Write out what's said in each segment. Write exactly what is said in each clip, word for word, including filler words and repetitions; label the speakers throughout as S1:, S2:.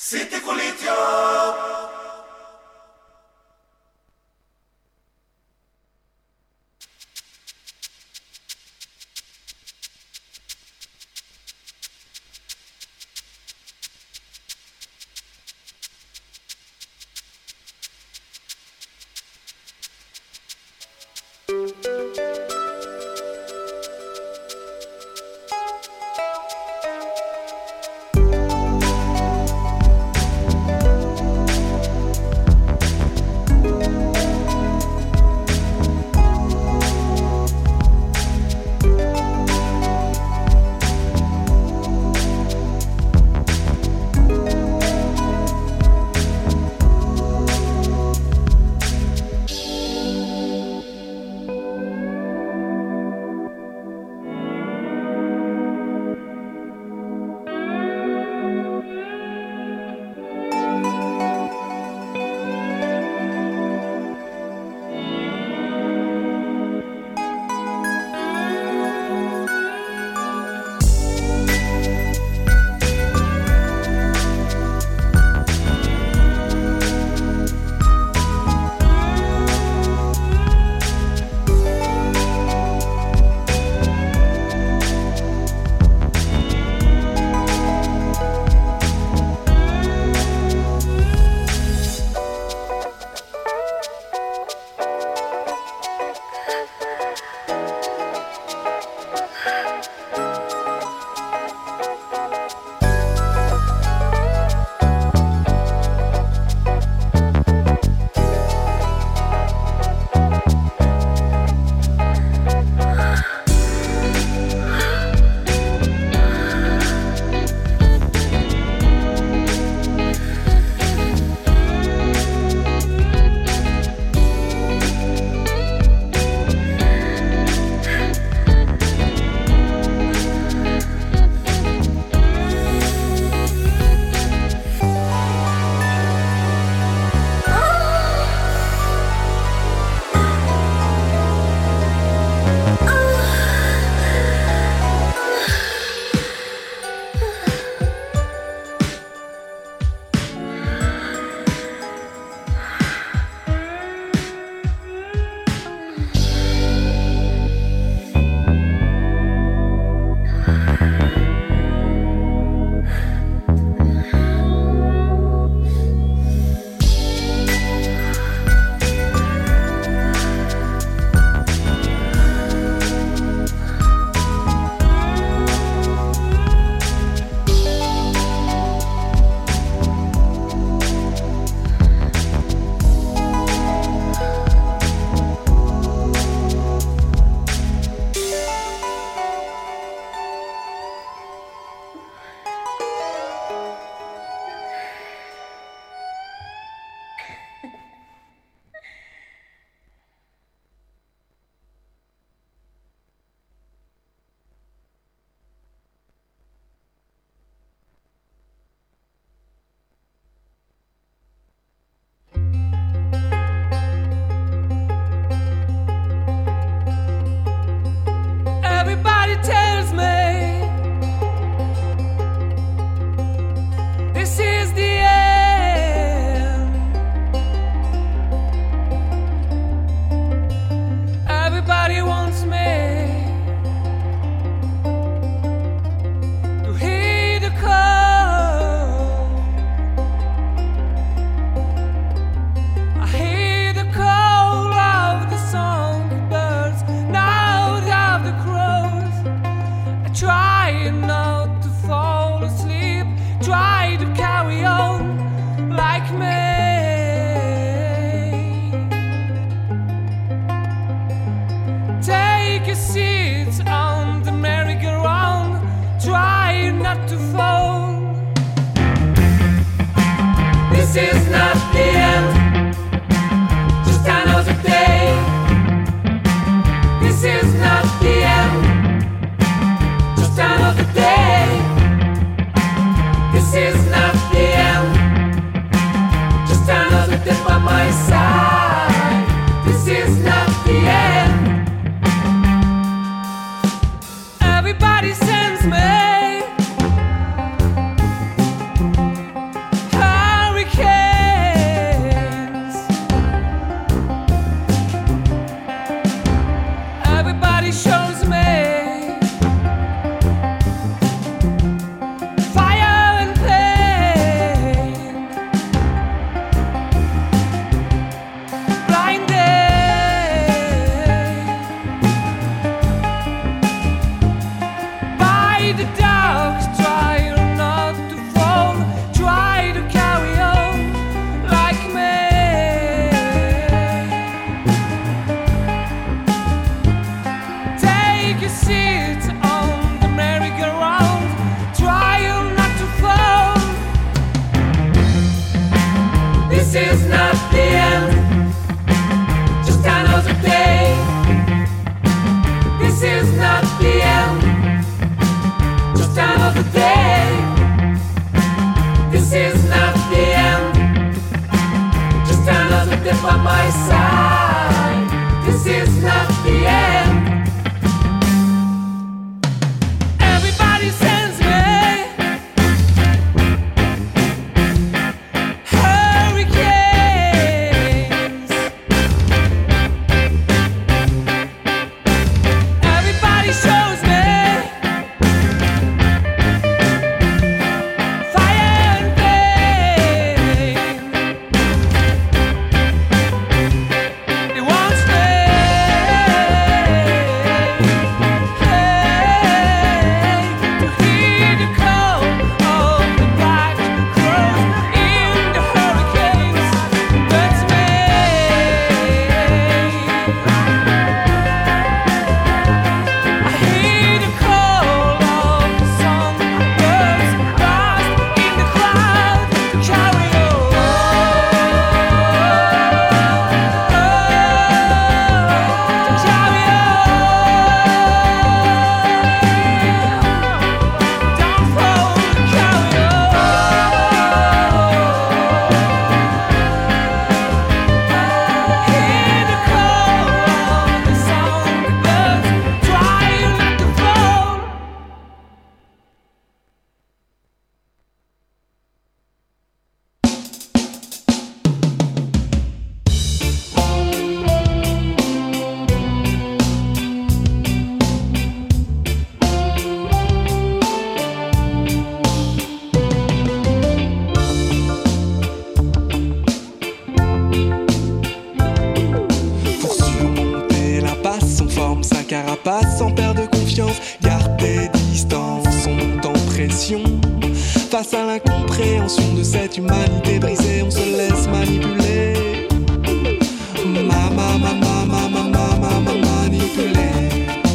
S1: City Kulitio. Face à l'incompréhension de cette humanité brisée, on se laisse manipuler. Ma, ma, ma, ma, ma, ma, ma, ma, ma, manipuler.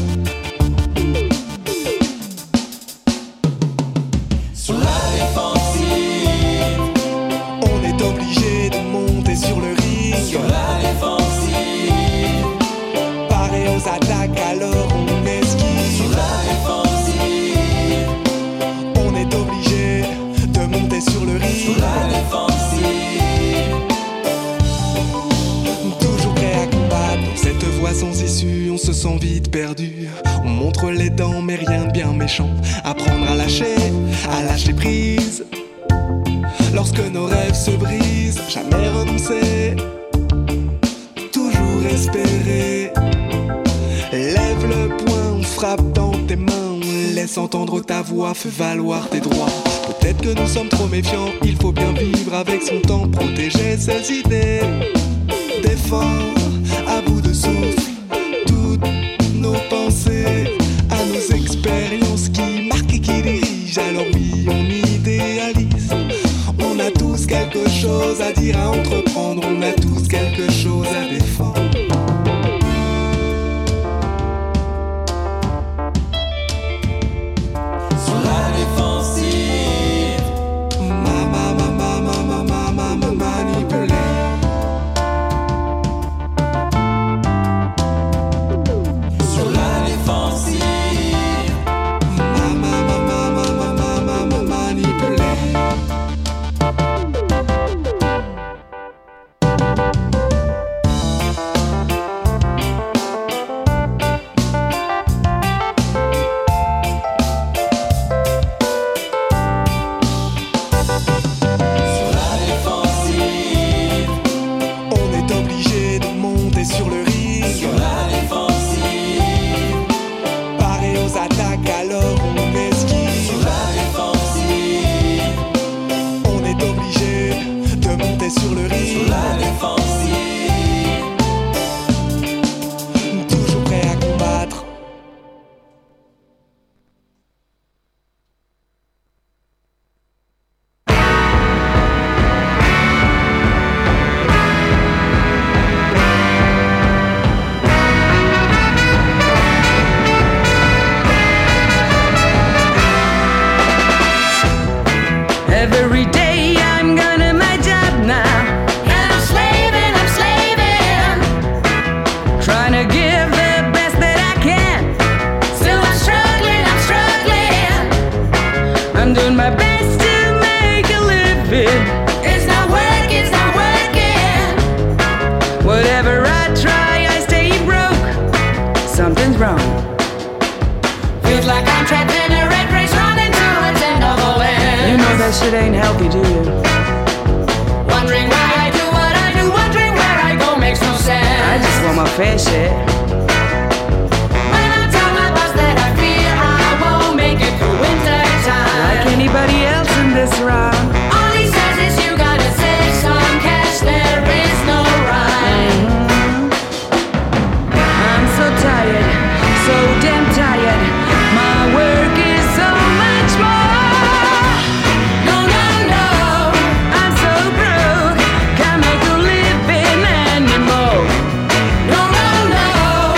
S1: Sur la défensive, on est obligé de monter sur le ring. Sur la défensive, paré aux attaques alors on esquive. Sur la défensive, on est obligé de monter sur le ring. Sur la défensive, toujours prêt à combattre dans cette voie sans issue. On se sent vite perdu. On montre les dents mais rien de bien méchant. Apprendre à lâcher, à lâcher prise. Lorsque nos rêves se brisent, jamais renoncer, toujours espérer. Lève le poing, on frappe dans tes mains, on laisse entendre ta voix, fais valoir tes droits. Peut-être que nous sommes trop méfiants, il faut bien vivre avec son temps, protéger ses idées. Défendre à bout de souffle toutes nos pensées, à nos expériences qui marquent et qui dirigent. Alors oui, on idéalise. On a tous quelque chose à dire, à entreprendre. On a tous quelque chose à défendre. Sur la défensive, ma ma ma ma ma ma ma ma ma manipuler. Sur la défensive, ma ma ma ma ma ma ma ma ma manipuler. Sur la défensive, on est obligé de monter sur le ring. Sur la défensive, paré aux attaques alors on esquive. Sur la défensive, on est obligé de monter sur le ring. Sur la défensive, toujours prêt à combattre.
S2: Every day I'm gonna my job now. And I'm slaving, I'm slaving. Trying to give the best that I can. Still I'm struggling, I'm struggling. I'm doing my best to make a living. It's not work, it's not working. Whatever I try, I stay broke. Something's wrong. Feels like I'm trapped in a red race running towards end of the land. You know that shit ain't healthy, do you? Wondering why I do what I do, wondering where I go makes no sense. I just want my fair share. When I tell my boss that I fear I won't make it through winter time, like anybody else in this round, all he says is you gotta save some cash, there is no rhyme. I'm so tired, so damn tired. My work is so much more. No, no, no, I'm so broke, can't make a living anymore. No, no, no,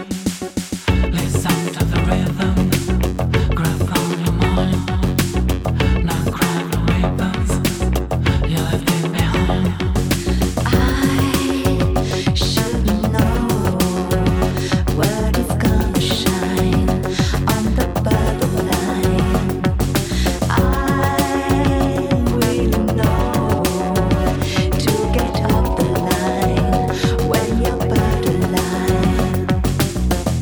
S3: When you're borderline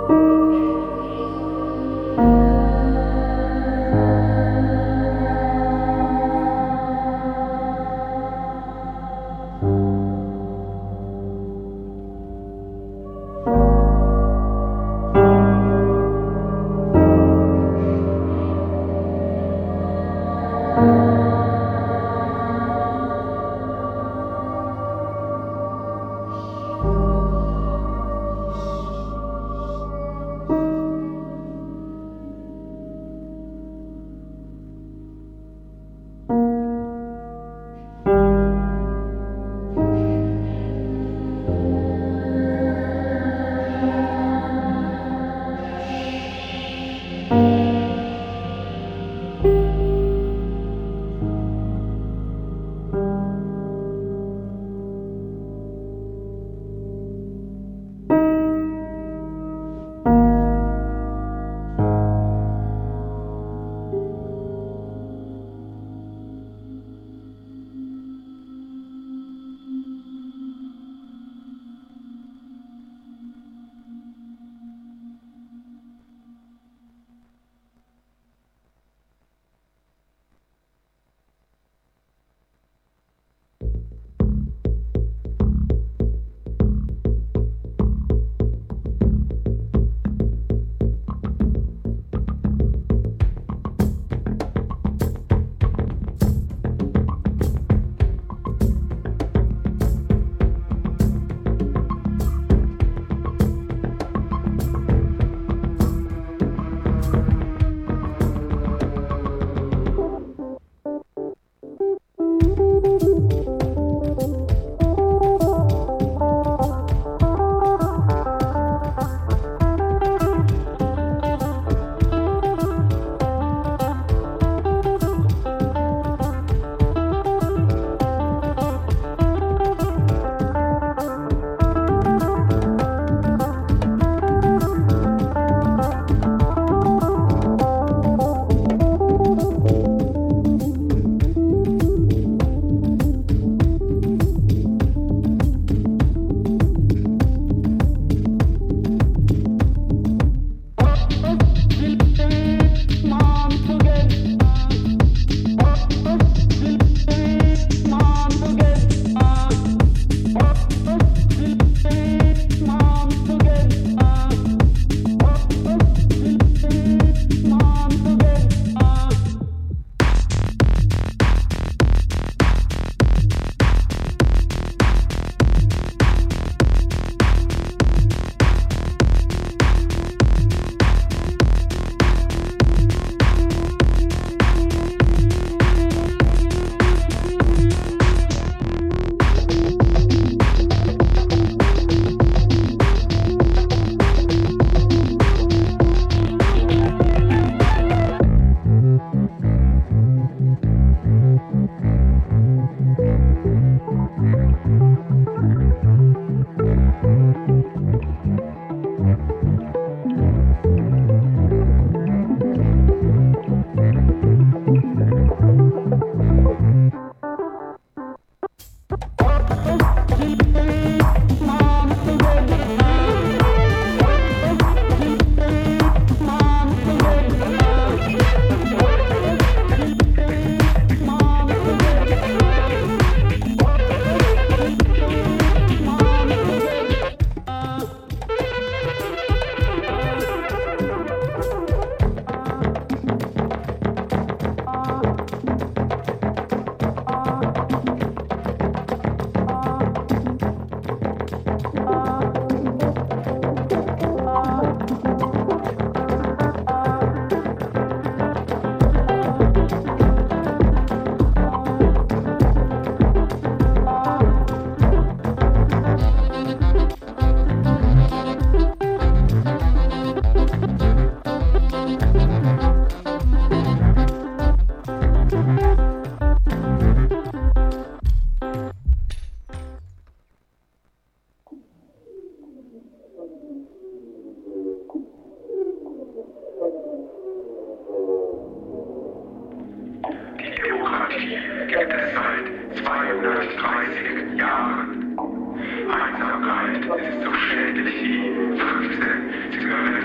S3: zweihundertdreißig Jahren. Einsamkeit ist so schädlich wie fünfzehn Zigaretten.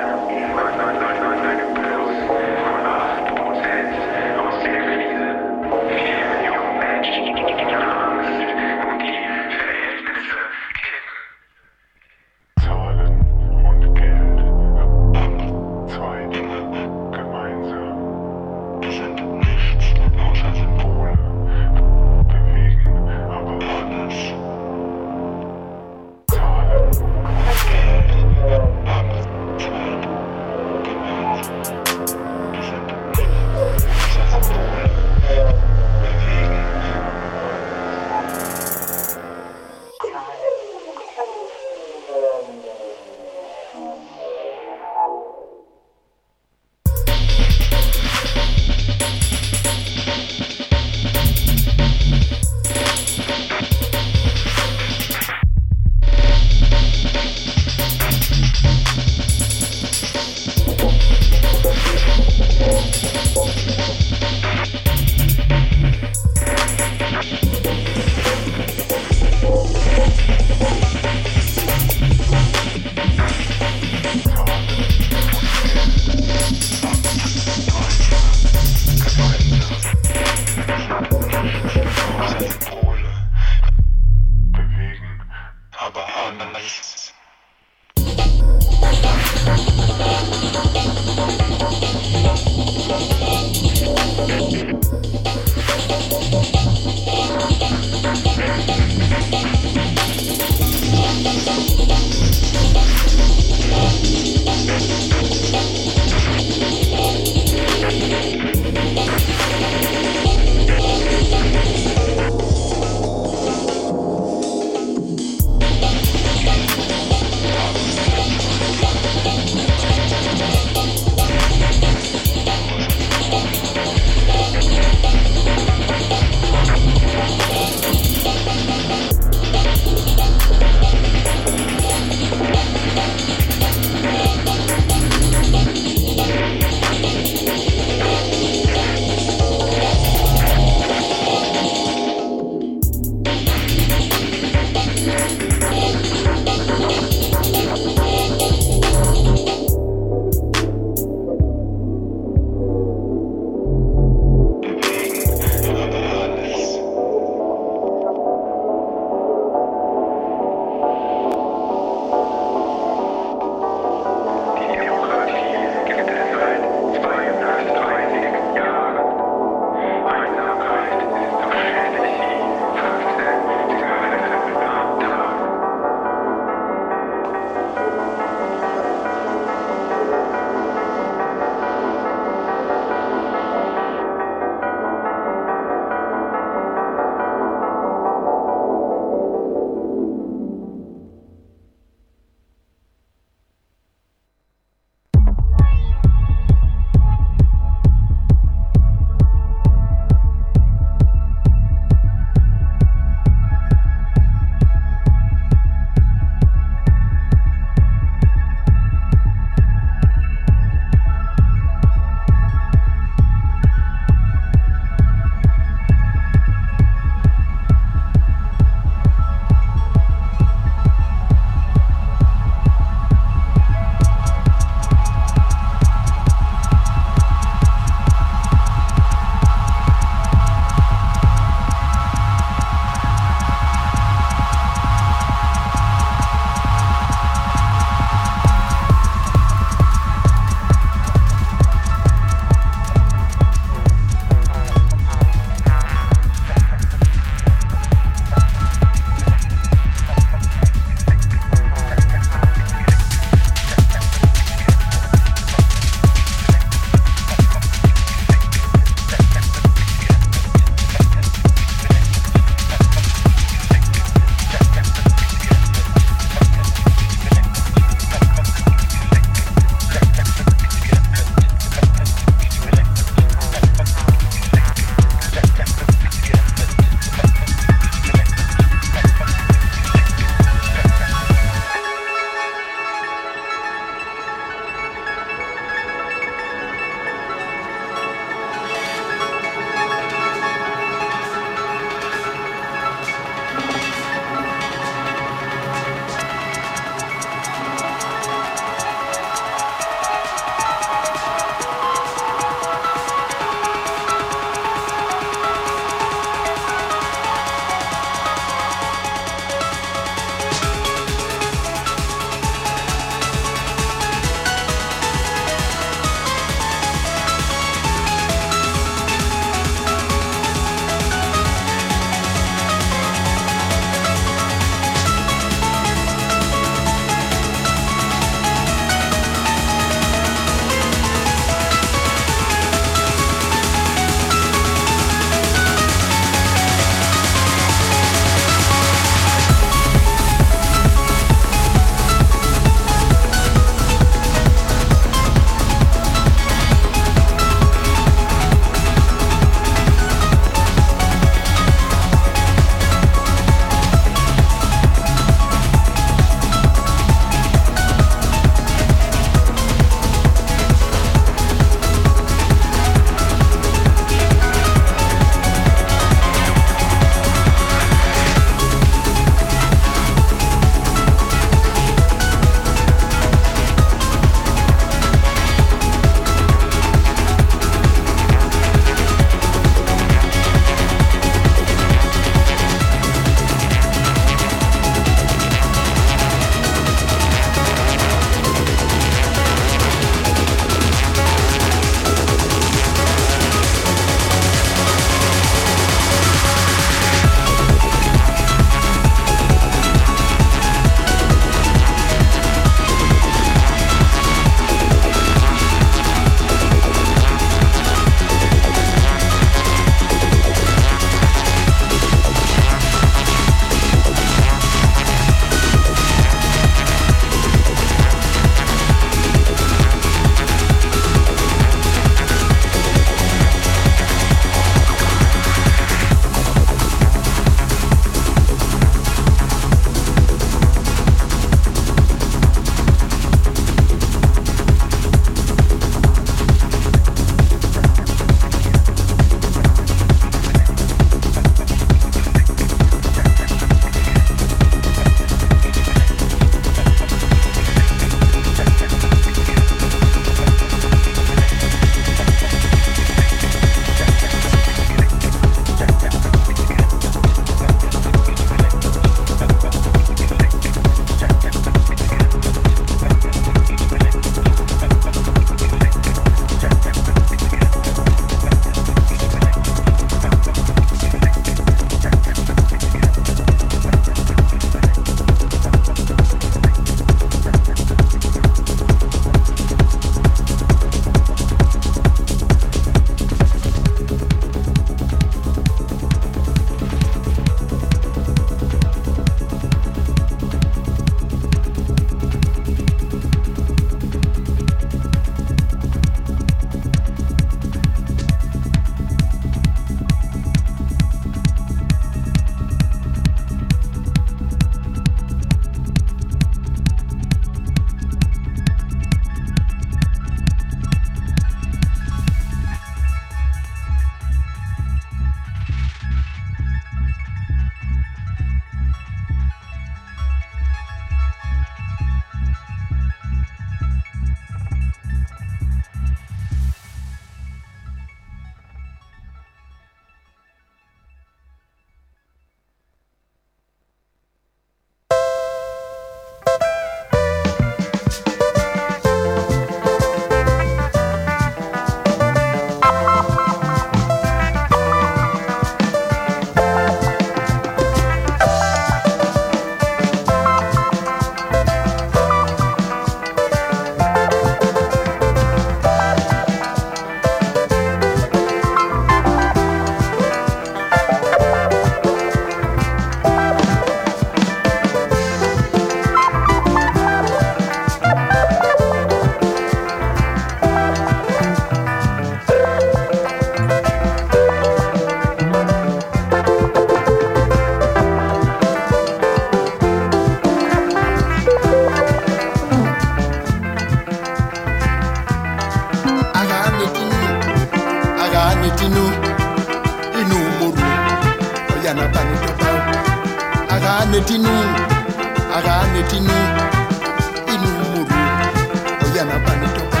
S3: Oyana Panitoba, Aranetinu, Aranetinu, Inu Muru, Oyana Panitoba.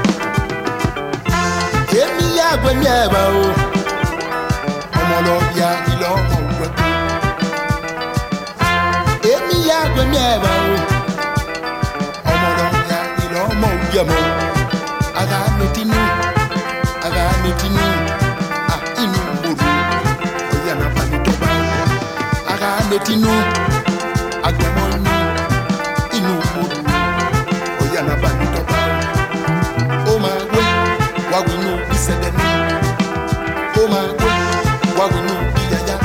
S3: Emi ya gwenyeba o, Omolo ya ilo mongwebu. Emi ya gwenyeba o, Omolo ya ilo mongyemo. Aranetinu, Aranetinu, ah inu muru, Oyana Panitoba. Aranetinu, Agwemonu, inu muru, Oyana Panitoba. Oh my way, what we know is a den. Oh my way, what we know is a den.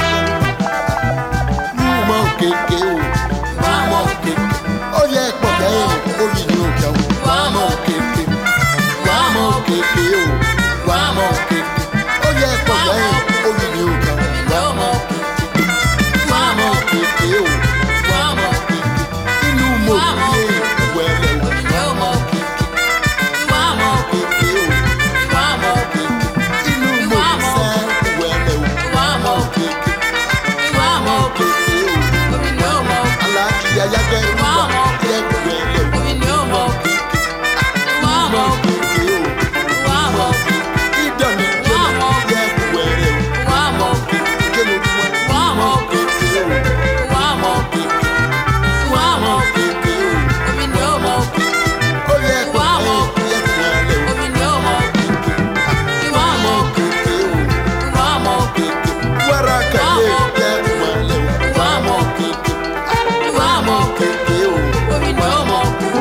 S3: Mama keke o, mama keke. Oh yeah, koke, oh you know koke. Mama keke, mama keke o, mama keke. Oh yeah, koke, oh you know koke. Mama keke, mama keke o, mama keke. Inu mo ye, wele o, mama keke, mama keke o, mama keke. Inu mo se wele o, mama keke, mama keke o. Alaji ayage mama keke wele o, mama keke, mama keke o, mama keke. Idoni mama keke wele o, mama keke. Kelo mama keke o, mama keke, mama keke o, mama keke. Oye mama keke wele o, mama keke, mama keke o, mama keke. Waraka ye keke wele o, mama keke, mama keke o, mama keke.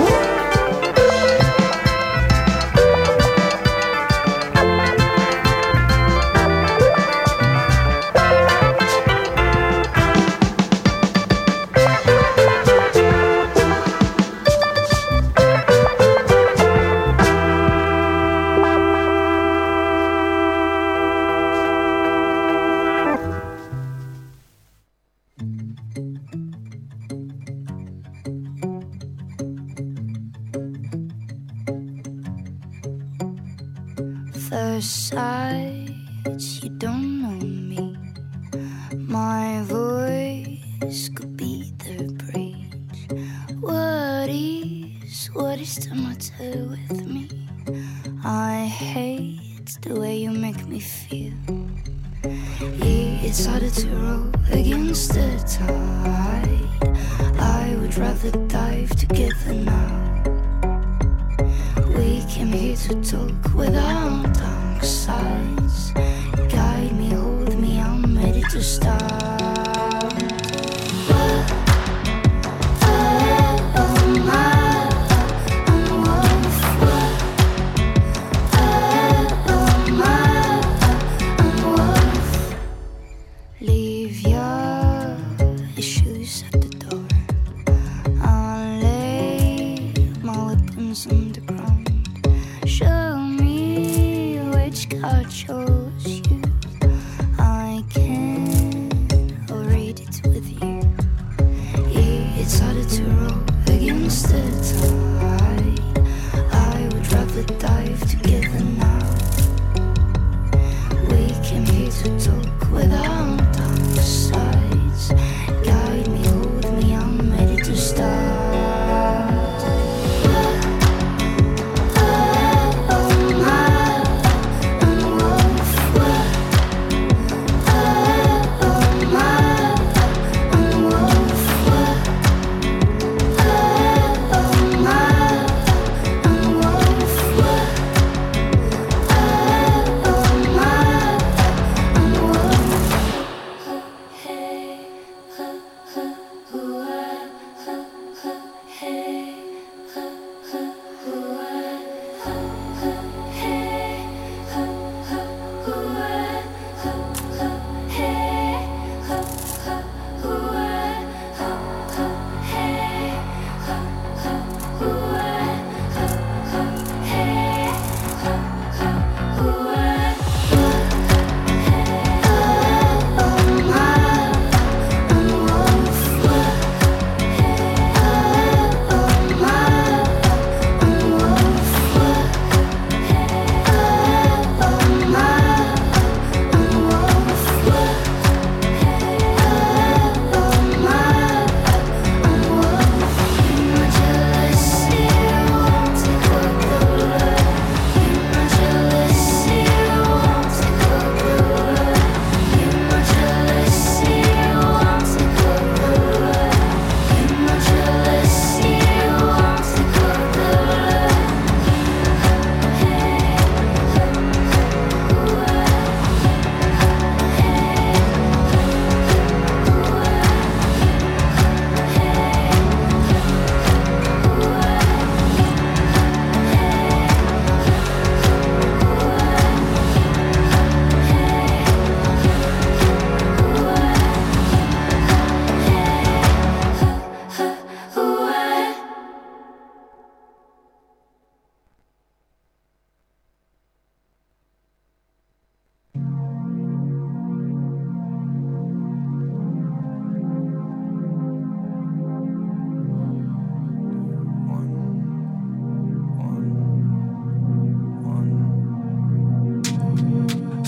S4: First sight, you don't know me. My voice could be the bridge. What is, what is the matter with me? I hate the way you make me feel. Yeah, it's harder to row against the tide. I would rather dive together now. We came here to talk without dark sides. Guide me, hold me, I'm ready to start. Oh, oh, oh my, I'm wolf. Oh, oh my, I'm wolf. Leave your issues at the door. I'll lay my weapons on the ground. Show me which card chose you. I can I'll read it with you. Yeah, it's harder to row against the tide. I would rather dive together now. We came here to talk without dark sides. Guide me, hold me, I'm ready to start. I'm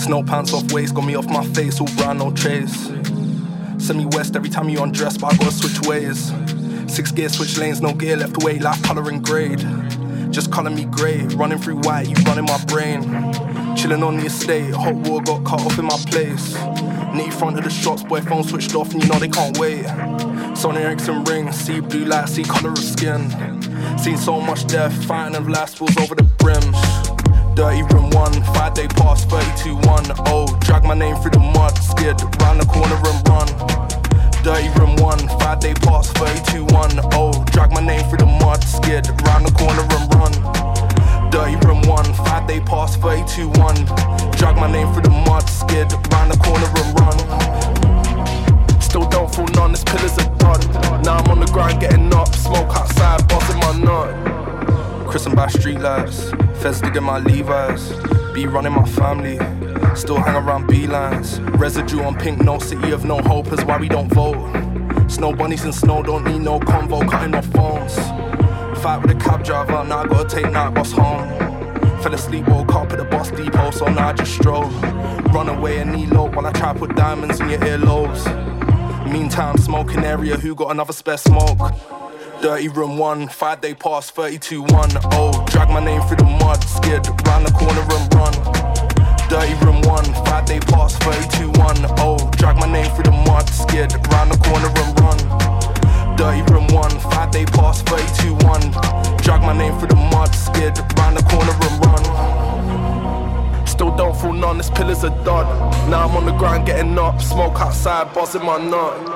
S5: Snow pants off waist, got me off my face, all brown, no trace. Send me west every time you undress, but I gotta switch ways. Six gear, switch lanes, no gear left away, life colour and grade. Just colour me grey, running through white, you running my brain. Chilling on the estate, hot water got cut off in my place. Knee front of the shops, boy phone switched off and you know they can't wait. Sony Ericsson ring, see blue light, see colour of skin. Seen so much death, fighting of life spills over the brim. Dirty room one, five day pass, thirty-two one. Oh, drag my name through the mud, skid, round the corner and run. Dirty room one, five day pass, thirty-two one. Oh, drag my name through the mud, skid, round the corner and run. Dirty room one, five day pass, thirty-two one. Drag my name through the mud, skid, round the corner and run. Still don't fall none, this pillars are done. Now I'm on the grind getting up, smoke outside, bossing my nut. Christened by streetlights, feds digging my Levi's. Be running my family, still hang around B-lines. Residue on pink, no city of no hope is why we don't vote. Snow bunnies and snow don't need no convo, cutting off phones. Fight with a cab driver, now I gotta take night bus home. Fell asleep, woke up at the bus depot, so now I just stroll. Run away and elope while I try to put diamonds in your earlobes. Meantime, smoking area, who got another spare smoke? Dirty room one, five day pass, thirty-two one. Oh, drag my name through the mud, skid, round the corner and run. Dirty room one, five day pass, thirty-two one. Oh, drag my name through the mud, skid, round the corner and run. Dirty room one, five day pass, thirty-two one. Drag my name through the mud, skid, round the corner and run. Still don't fall none, this pillars are done. Now I'm on the grind getting up, smoke outside, buzzing my nut.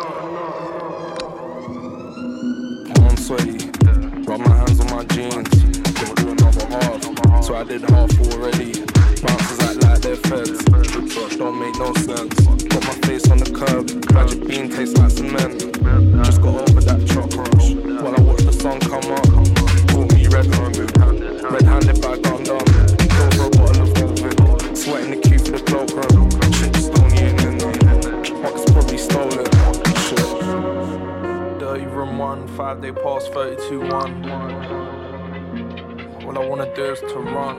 S5: I'm sweaty, rub my hands on my jeans, gonna do another half, so I did half already. Bouncers act like they're feds, don't make no sense. Got my face on the curb, magic bean tastes like cement. Just got over that chop rush, while I watch the sun come up. Caught me red-handed, red-handed by Gundam. Go for a bottle of Velvet, sweating the queue for the cloakroom. Chips don't eat in there, box probably stolen. Shit. Dirty room one, five day pass, thirty-two one. All I wanna do is to run.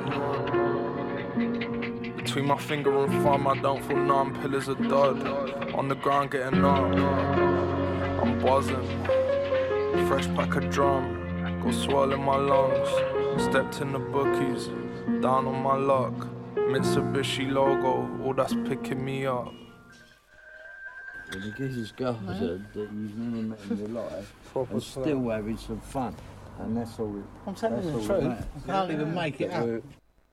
S5: Between my finger and thumb, I don't feel numb, pillars are dud. On the ground getting up, I'm buzzing. Fresh pack of drum, go swirl in my lungs. Stepped in the bookies, down on my luck. Mitsubishi logo, all that's picking me up.
S6: Well, the geezer's girls that you've never met in your life are still having some fun, and that's all it
S7: I'm telling you the truth, I can't even make it up.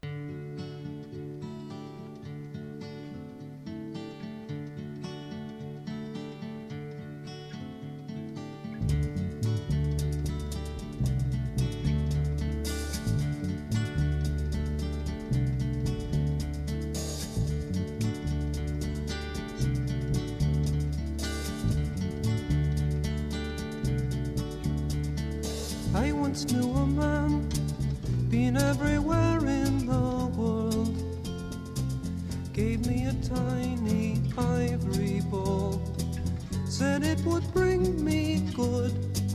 S8: I once knew a man, been everywhere in the world. Gave me a tiny ivory ball, said it would bring me good.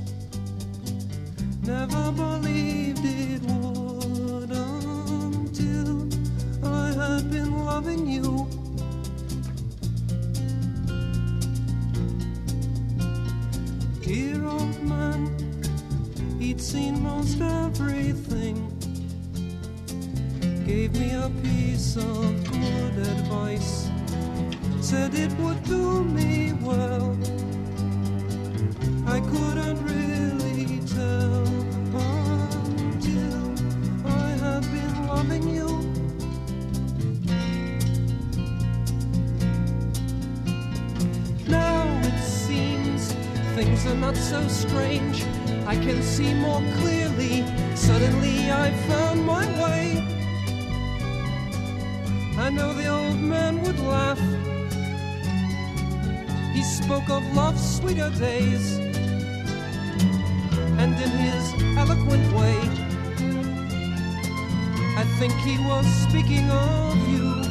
S8: Never believed it would until I had been loving you. Dear old man, he'd seen most everything. Gave me a piece of good advice, said it would do me well. I couldn't really tell until I had been loving you. Now it seems things are not so strange. I can see more clearly. Suddenly I found my way. I know the old man would laugh. He spoke of love's sweeter days, and in his eloquent way, I think he was speaking of you.